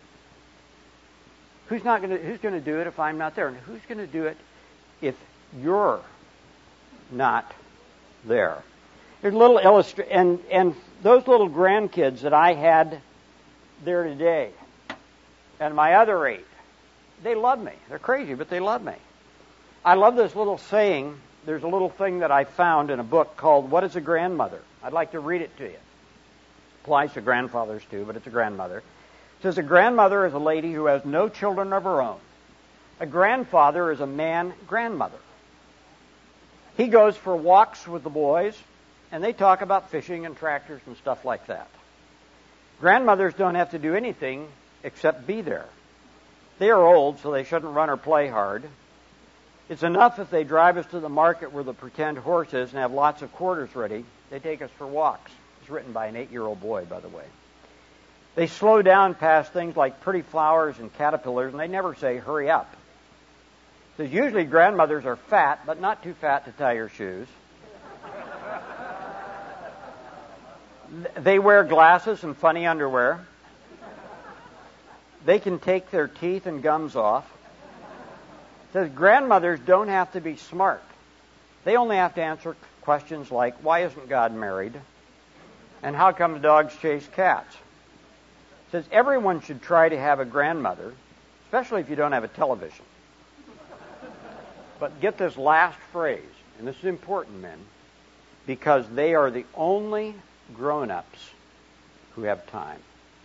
Who's going to do it if I'm not there? And who's going to do it if you're not there? There's a little and those little grandkids that I had there today, and my other 8, they love me. They're crazy, but they love me. I love this little saying. There's a little thing that I found in a book called "What is a Grandmother?" I'd like to read it to you. Applies to grandfathers too, but it's a grandmother. It says, a grandmother is a lady who has no children of her own. A grandfather is a man grandmother. He goes for walks with the boys, and they talk about fishing and tractors and stuff like that. Grandmothers don't have to do anything except be there. They are old, so they shouldn't run or play hard. It's enough if they drive us to the market where the pretend horse is and have lots of quarters ready. They take us for walks. It's written by an 8-year-old boy, by the way. They slow down past things like pretty flowers and caterpillars, and they never say, hurry up. It says, usually grandmothers are fat, but not too fat to tie your shoes. They wear glasses and funny underwear. They can take their teeth and gums off. It says grandmothers don't have to be smart. They only have to answer questions like, why isn't God married? And how come dogs chase cats? It says everyone should try to have a grandmother, especially if you don't have a television. But get this last phrase, and this is important, men, because they are the only grown-ups who have time.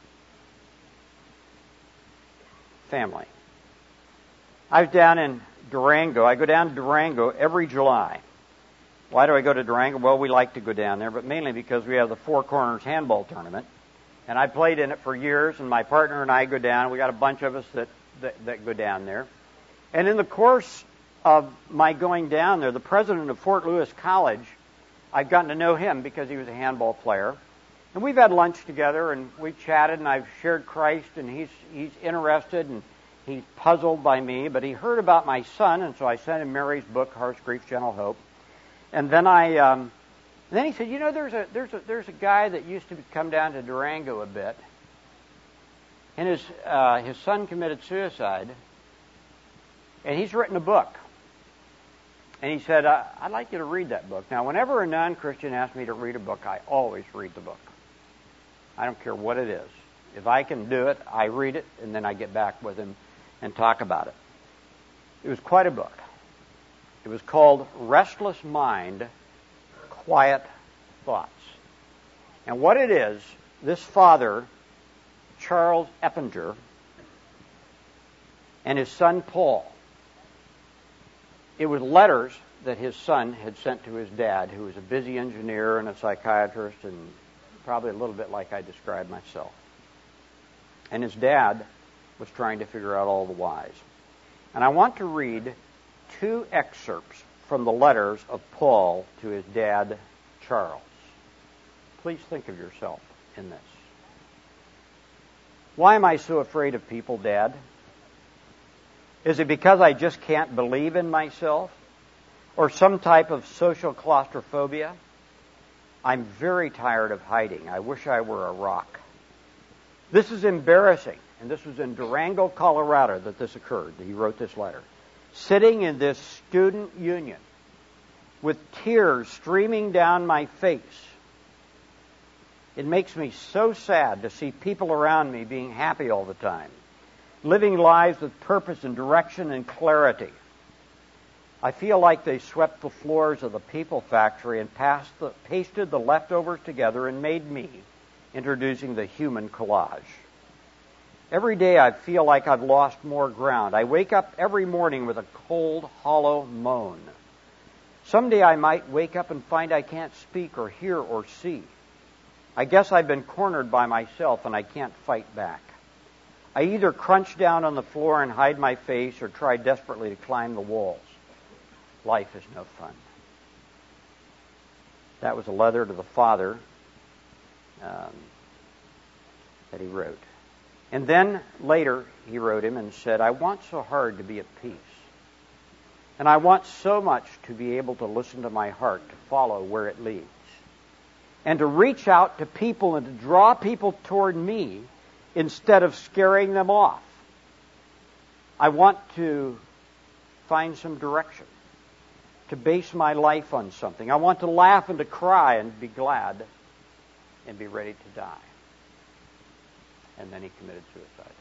Family. I was down in Durango. I go down to Durango every July. Why do I go to Durango? Well, we like to go down there, but mainly because we have the Four Corners handball tournament. And I played in it for years, and my partner and I go down. We got a bunch of us that go down there. And in the course of my going down there, the president of Fort Lewis College, I've gotten to know him because he was a handball player. And we've had lunch together, and we've chatted, and I've shared Christ, and he's interested, and he's puzzled by me. But he heard about my son, and so I sent him Mary's book, Harsh Grief, Gentle Hope. And then then he said, you know, there's a guy that used to come down to Durango a bit, and his son committed suicide, and he's written a book. And he said, I'd like you to read that book. Now, whenever a non-Christian asks me to read a book, I always read the book. I don't care what it is. If I can do it, I read it, and then I get back with him and talk about it. It was quite a book. It was called Restless Mind, Quiet Thoughts. And what it is, this father, Charles Eppinger, and his son Paul, it was letters that his son had sent to his dad, who was a busy engineer and a psychiatrist and probably a little bit like I described myself. And his dad was trying to figure out all the whys. And I want to read 2 excerpts from the letters of Paul to his dad, Charles. Please think of yourself in this. Why am I so afraid of people, Dad? Is it because I just can't believe in myself? Or some type of social claustrophobia? I'm very tired of hiding. I wish I were a rock. This is embarrassing. And this was in Durango, Colorado that this occurred. He wrote this letter. Sitting in this student union with tears streaming down my face. It makes me so sad to see people around me being happy all the time, living lives with purpose and direction and clarity. I feel like they swept the floors of the People Factory and pasted the leftovers together and made me, introducing the human collage. Every day I feel like I've lost more ground. I wake up every morning with a cold, hollow moan. Someday I might wake up and find I can't speak or hear or see. I guess I've been cornered by myself and I can't fight back. I either crunch down on the floor and hide my face or try desperately to climb the walls. Life is no fun. That was a letter to the father that he wrote. And then later he wrote him and said, I want so hard to be at peace. And I want so much to be able to listen to my heart, to follow where it leads. And to reach out to people and to draw people toward me instead of scaring them off. I want to find some direction, to base my life on something. I want to laugh and to cry and be glad and be ready to die. And then he committed suicide.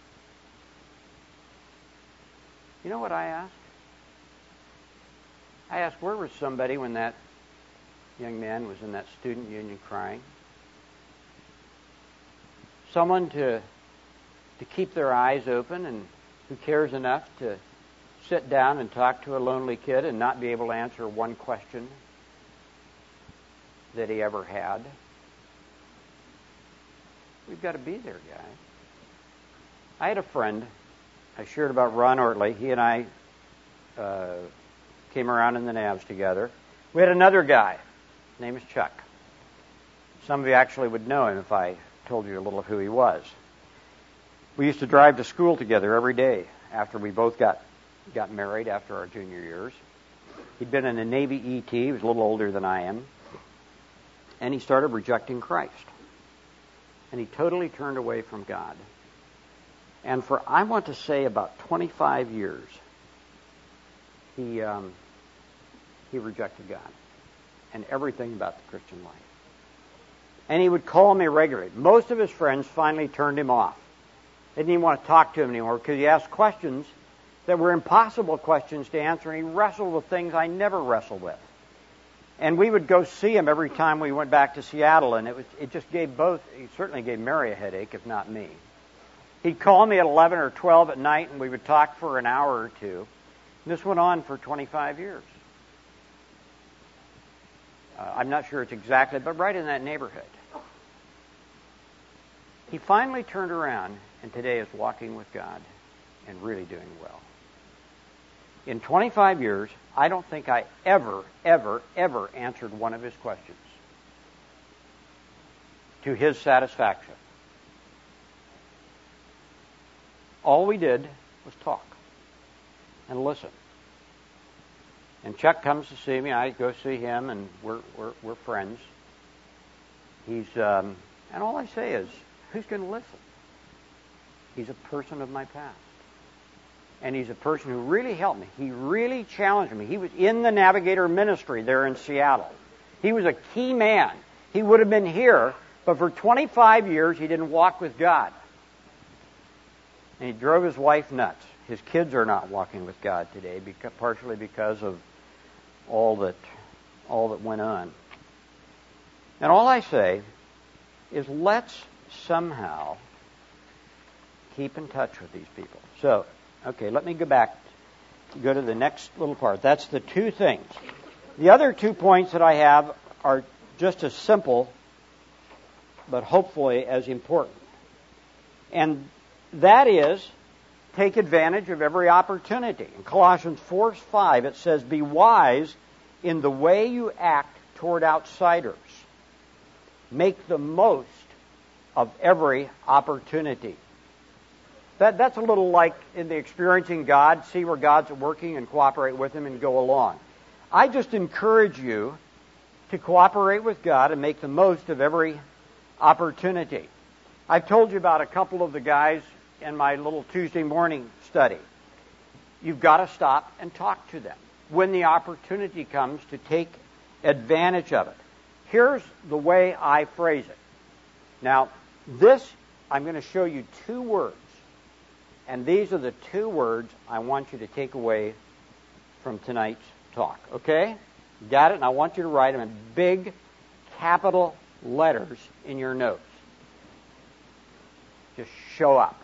You know what I asked? I asked, where was somebody when that young man was in that student union crying. Someone to keep their eyes open and who cares enough to sit down and talk to a lonely kid and not be able to answer one question that he ever had. We've got to be there, guys. I had a friend, I shared about Ron Ortley. He and I came around in the Navs together. We had another guy. His name is Chuck. Some of you actually would know him if I told you a little of who he was. We used to drive to school together every day after we both got married after our junior years. He'd been in the Navy ET. He was a little older than I am. And he started rejecting Christ. And he totally turned away from God. And for, I want to say, about 25 years, he rejected God and everything about the Christian life. And he would call me regularly. Most of his friends finally turned him off. They didn't even want to talk to him anymore because he asked questions that were impossible questions to answer, and he wrestled with things I never wrestled with. And we would go see him every time we went back to Seattle, and it certainly gave Mary a headache, if not me. He'd call me at 11 or 12 at night, and we would talk for an hour or two. And this went on for 25 years. I'm not sure it's exactly, but right in that neighborhood. He finally turned around, and today is walking with God and really doing well. In 25 years, I don't think I ever answered one of his questions to his satisfaction. All we did was talk and listen. And Chuck comes to see me. I go see him, and we're friends. And all I say is, who's going to listen? He's a person of my past. And he's a person who really helped me. He really challenged me. He was in the Navigator ministry there in Seattle. He was a key man. He would have been here, but for 25 years he didn't walk with God. And he drove his wife nuts. His kids are not walking with God today, partially because of all that went on. And all I say is, let's somehow keep in touch with these people. So, okay, let me go to the next little part. That's the two things. The other 2 points that I have are just as simple, but hopefully as important. And that is, take advantage of every opportunity. In Colossians 4:5, it says, be wise in the way you act toward outsiders. Make the most of every opportunity. That's a little like in the experiencing God, see where God's working and cooperate with Him and go along. I just encourage you to cooperate with God and make the most of every opportunity. I've told you about a couple of the guys in my little Tuesday morning study. You've got to stop and talk to them when the opportunity comes to take advantage of it. Here's the way I phrase it. Now, I'm going to show you 2 words. And these are the 2 words I want you to take away from tonight's talk. Okay? Got it? And I want you to write them in big capital letters in your notes. Just show up.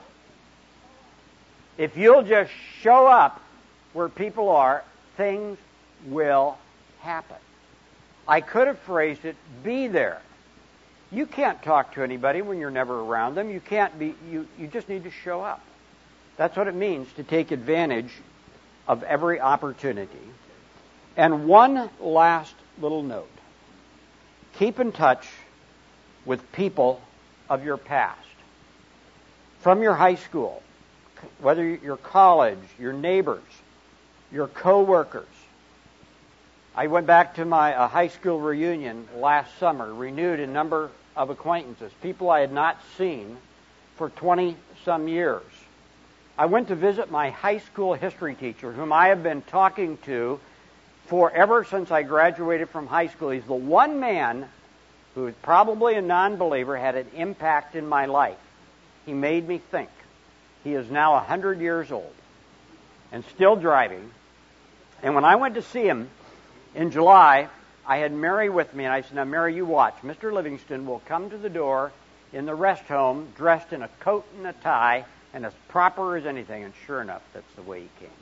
If you'll just show up where people are, things will happen. I could have phrased it, be there. You can't talk to anybody when you're never around them. You just need to show up. That's what it means to take advantage of every opportunity. And one last little note. Keep in touch with people of your past. From your high school, whether your college, your neighbors, your co-workers. I went back to my high school reunion last summer, renewed a number of acquaintances, people I had not seen for 20-some years. I went to visit my high school history teacher, whom I have been talking to ever since I graduated from high school. He's the one man who is probably a non-believer, had an impact in my life. He made me think. He is now 100 years old and still driving. And when I went to see him in July, I had Mary with me, and I said, now, Mary, you watch. Mr. Livingston will come to the door in the rest home dressed in a coat and a tie and as proper as anything. And sure enough, that's the way he came.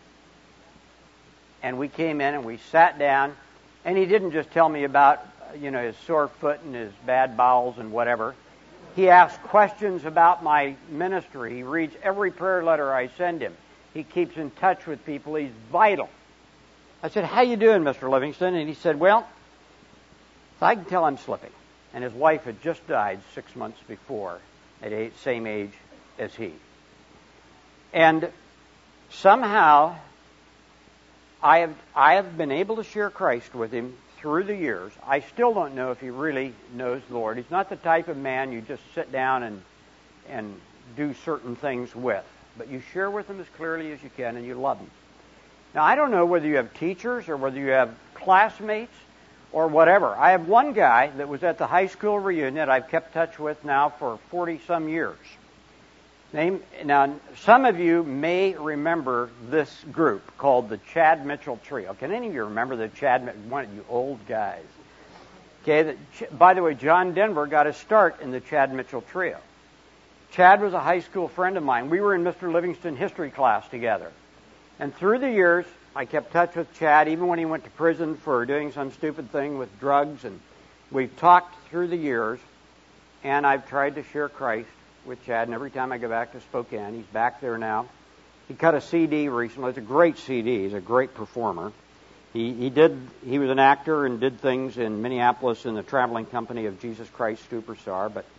And we came in and we sat down, and he didn't just tell me about, his sore foot and his bad bowels and whatever. He asked questions about my ministry. He reads every prayer letter I send him. He keeps in touch with people. He's vital. I said, how you doing, Mr. Livingston? And he said, well, I can tell I'm slipping. And his wife had just died 6 months before, at the same age as he. And somehow, I have been able to share Christ with him through the years. I still don't know if he really knows the Lord. He's not the type of man you just sit down and do certain things with. But you share with him as clearly as you can, and you love him. Now, I don't know whether you have teachers or whether you have classmates or whatever. I have one guy that was at the high school reunion that I've kept touch with now for 40-some years. Now, some of you may remember this group called the Chad Mitchell Trio. Can any of you remember the Chad Mitchell? One of you old guys. Okay. By the way, John Denver got his start in the Chad Mitchell Trio. Chad was a high school friend of mine. We were in Mr. Livingston history class together. And through the years, I kept touch with Chad, even when he went to prison for doing some stupid thing with drugs. And we've talked through the years, and I've tried to share Christ with Chad. And every time I go back to Spokane, he's back there now. He cut a CD recently. It's a great CD. He's a great performer. He was an actor and did things in Minneapolis in the traveling company of Jesus Christ Superstar. But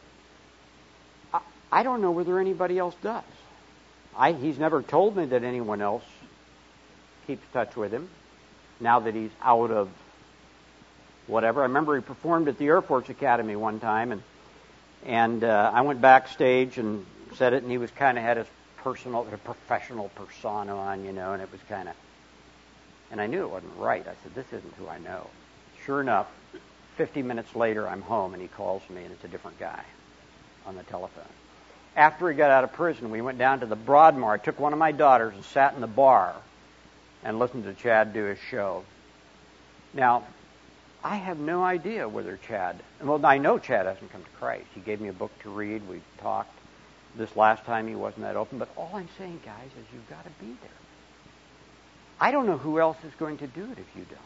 I don't know whether anybody else does. He's never told me that anyone else keeps touch with him now that he's out of whatever. I remember he performed at the Air Force Academy one time, and I went backstage and said it, and he was kind of had his professional persona on, and it was kind of, and I knew it wasn't right. I said, this isn't who I know. Sure enough, 50 minutes later, I'm home, and he calls me, and it's a different guy on the telephone. After he got out of prison, we went down to the Broadmoor. I took one of my daughters and sat in the bar and listened to Chad do his show. Now, I have no idea whether I know Chad hasn't come to Christ. He gave me a book to read. We talked. This last time he wasn't that open. But all I'm saying, guys, is you've got to be there. I don't know who else is going to do it if you don't.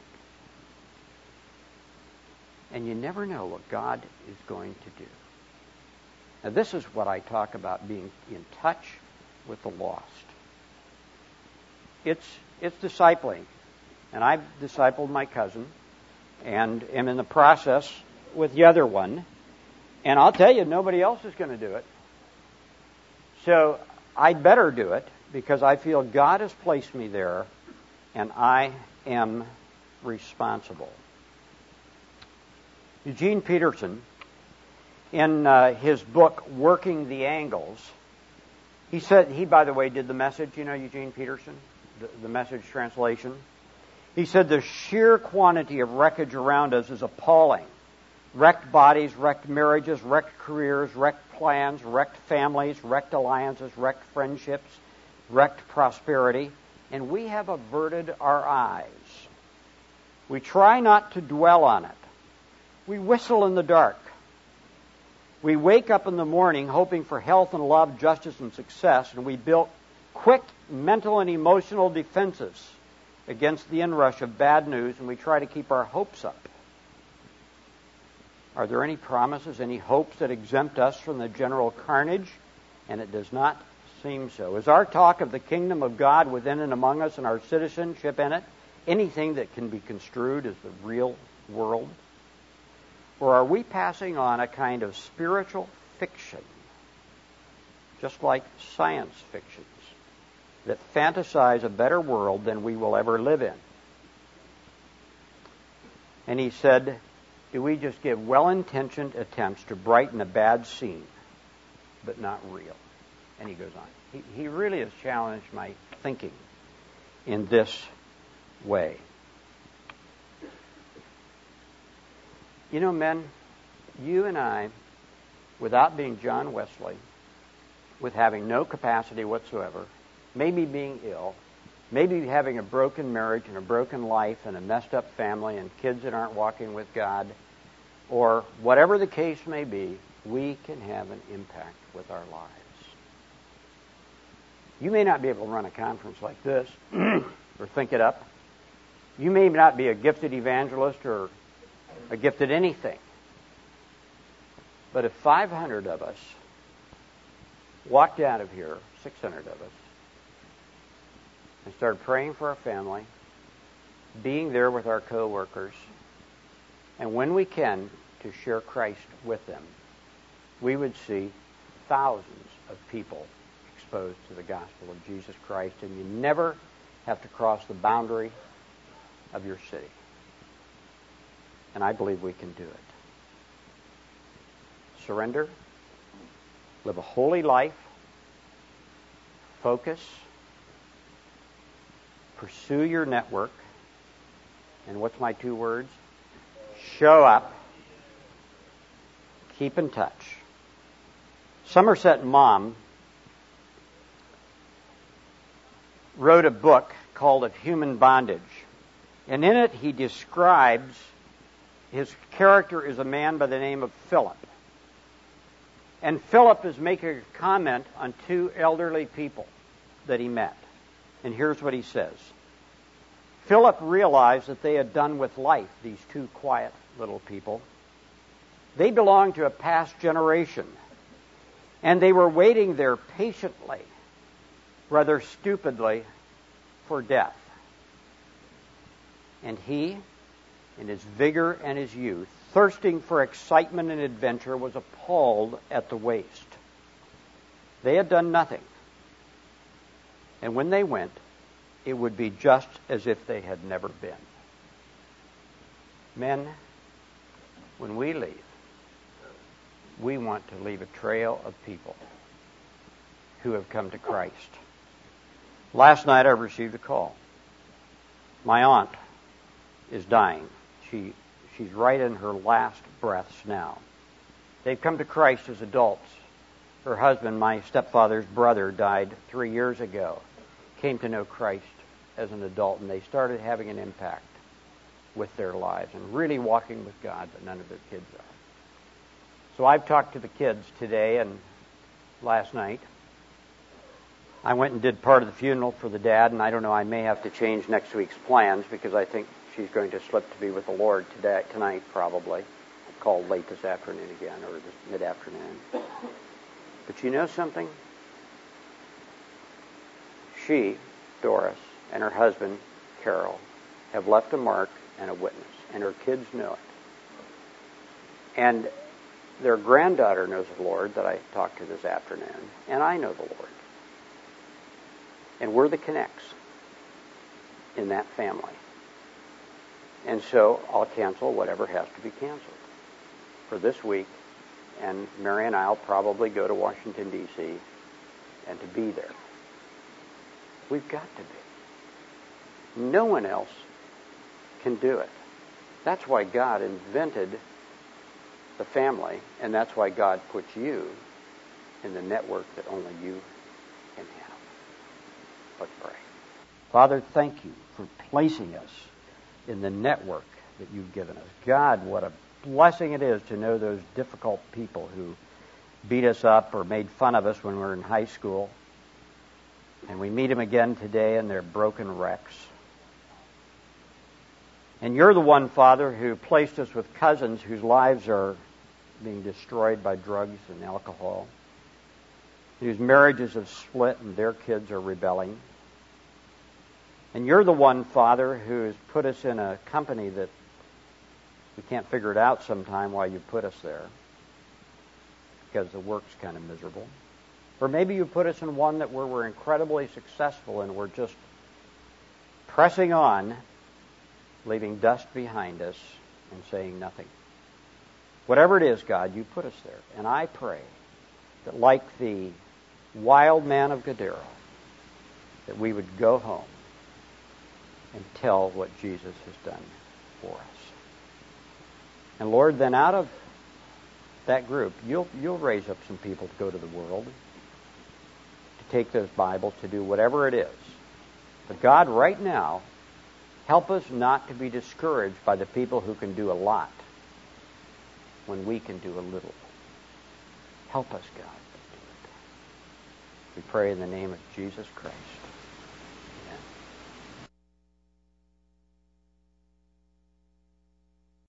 And you never know what God is going to do. Now, this is what I talk about being in touch with the lost. It's discipling. And I've discipled my cousin and am in the process with the other one. And I'll tell you, nobody else is going to do it. So I'd better do it because I feel God has placed me there and I am responsible. Eugene Peterson, in his book, Working the Angles, he said, by the way, did the Message, Eugene Peterson, the Message translation. He said, the sheer quantity of wreckage around us is appalling. Wrecked bodies, wrecked marriages, wrecked careers, wrecked plans, wrecked families, wrecked alliances, wrecked friendships, wrecked prosperity, and we have averted our eyes. We try not to dwell on it. We whistle in the dark. We wake up in the morning hoping for health and love, justice and success, and we build quick mental and emotional defenses against the inrush of bad news, and we try to keep our hopes up. Are there any promises, any hopes that exempt us from the general carnage? And it does not seem so. Is our talk of the kingdom of God within and among us and our citizenship in it anything that can be construed as the real world? Or are we passing on a kind of spiritual fiction, just like science fictions, that fantasize a better world than we will ever live in? And he said, do we just give well-intentioned attempts to brighten a bad scene, but not real? And he goes on. He really has challenged my thinking in this way. Men, you and I, without being John Wesley, with having no capacity whatsoever, maybe being ill, maybe having a broken marriage and a broken life and a messed up family and kids that aren't walking with God, or whatever the case may be, we can have an impact with our lives. You may not be able to run a conference like this or think it up. You may not be a gifted evangelist or a gifted anything. But if 500 of us walked out of here, 600 of us, and started praying for our family, being there with our co-workers, and when we can, to share Christ with them, we would see thousands of people exposed to the gospel of Jesus Christ, and you never have to cross the boundary of your city. And I believe we can do it. Surrender, live a holy life, focus, pursue your network, and what's my 2 words? Show up, keep in touch. Somerset Maugham wrote a book called Of Human Bondage. And in it he describes his character is a man by the name of Philip. And Philip is making a comment on 2 elderly people that he met. And here's what he says. Philip realized that they had done with life, these 2 quiet little people. They belonged to a past generation. And they were waiting there patiently, rather stupidly, for death. And he, in his vigor and his youth, thirsting for excitement and adventure, was appalled at the waste. They had done nothing. And when they went, it would be just as if they had never been. Men, when we leave, we want to leave a trail of people who have come to Christ. Last night I received a call. My aunt is dying. She's right in her last breaths now. They've come to Christ as adults. Her husband, my stepfather's brother, died 3 years ago. Came to know Christ as an adult, and they started having an impact with their lives and really walking with God, but none of their kids are. So I've talked to the kids today and last night. I went and did part of the funeral for the dad, and I don't know, I may have to change next week's plans because I think she's going to slip to be with the Lord tonight probably. I'll call late this afternoon again, or this mid-afternoon. But you know something? She, Doris, and her husband, Carol, have left a mark and a witness, and her kids know it. And their granddaughter knows the Lord that I talked to this afternoon, and I know the Lord. And we're the connects in that family. And so I'll cancel whatever has to be canceled for this week, and Mary and I will probably go to Washington, D.C., and to be there. We've got to be. No one else can do it. That's why God invented the family, and that's why God puts you in the network that only you can have. Let's pray. Father, thank you for placing us in the network that you've given us. God, what a blessing it is to know those difficult people who beat us up or made fun of us when we were in high school. And we meet them again today, and they're broken wrecks. And you're the one, Father, who placed us with cousins whose lives are being destroyed by drugs and alcohol, whose marriages have split and their kids are rebelling. And you're the one, Father, who has put us in a company that we can't figure it out sometime why you put us there, because the work's kind of miserable. Or maybe you put us in one that where we're incredibly successful and we're just pressing on, leaving dust behind us and saying nothing. Whatever it is, God, you put us there. And I pray that like the wild man of Gadara, that we would go home and tell what Jesus has done for us. And Lord, then out of that group, you'll raise up some people to go to the world, to take those Bibles, to do whatever it is But God, right now, help us not to be discouraged by the people who can do a lot when we can do a little. Help us, God, to do it. We pray in the name of Jesus Christ.